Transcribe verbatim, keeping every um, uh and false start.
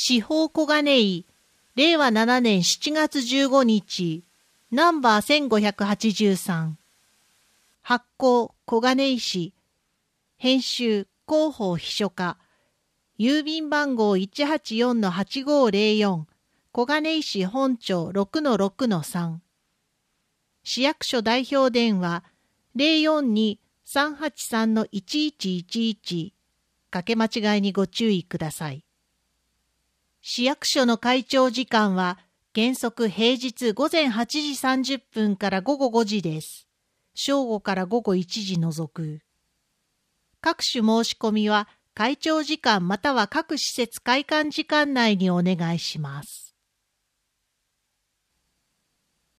司法小金井、れいわななねんしちがつじゅうごにち、ナンバーせんごひゃくはちじゅうさん。発行小金井市。編集広報秘書課。郵便番号 いちはちよんのはちごーぜろよん。小金井市本町 ろくのろくのさん。市役所代表電話 ぜろよんにーさんはちさんのいちいちいちいち。かけ間違いにご注意ください。市役所の開庁時間は原則平日午前はちじさんじゅっぷんから午後ごじです。正午から午後いちじ除く。各種申し込みは開庁時間または各施設開館時間内にお願いします。